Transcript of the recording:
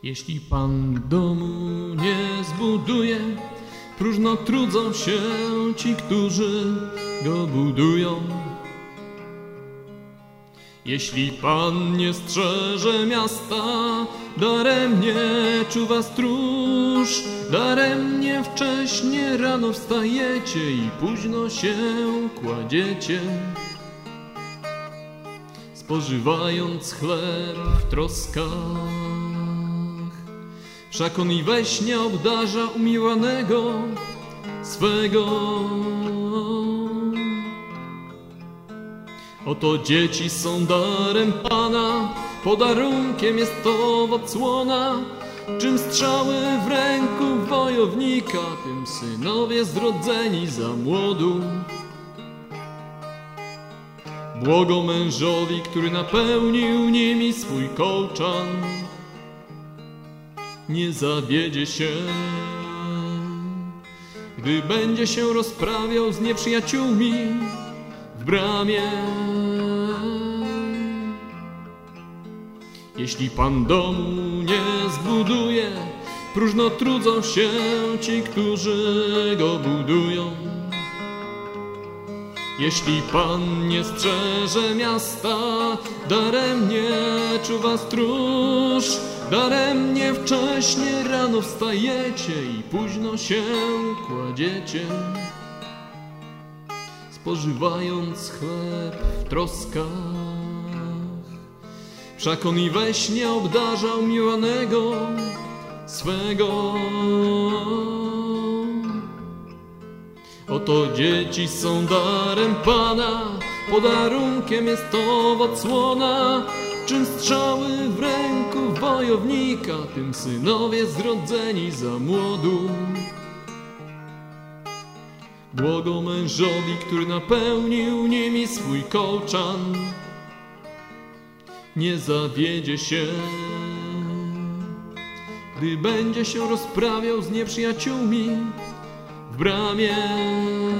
Jeśli Pan domu nie zbuduje, próżno trudzą się ci, którzy go budują. Jeśli Pan nie strzeże miasta, daremnie czuwa stróż, daremnie wcześnie rano wstajecie i późno się kładziecie, spożywając chleb w troskach. Wszak on i we śnie obdarza umiłowanego swego. Oto dzieci są darem Pana, podarunkiem jest to odsłona. Czym strzały w ręku wojownika, tym synowie zrodzeni za młodu. Błogo mężowi, który napełnił nimi swój kołczan, nie zawiedzie się, gdy będzie się rozprawiał z nieprzyjaciółmi w bramie. Jeśli Pan domu nie zbuduje, próżno trudzą się ci, którzy go budują. Jeśli Pan nie strzeże miasta, daremnie czuwa stróż, daremnie wcześnie rano wstajecie i późno się kładziecie, spożywając chleb w troskach. Wszak on i we śnie obdarza umiłowanego swego. Oto dzieci są darem Pana, podarunkiem jest to odsłona. Czym strzały w ręku wojownika, tym synowie zrodzeni za młodu. Błogo mężowi, który napełnił nimi swój kołczan, nie zawiedzie się, gdy będzie się rozprawiał z nieprzyjaciółmi w bramie.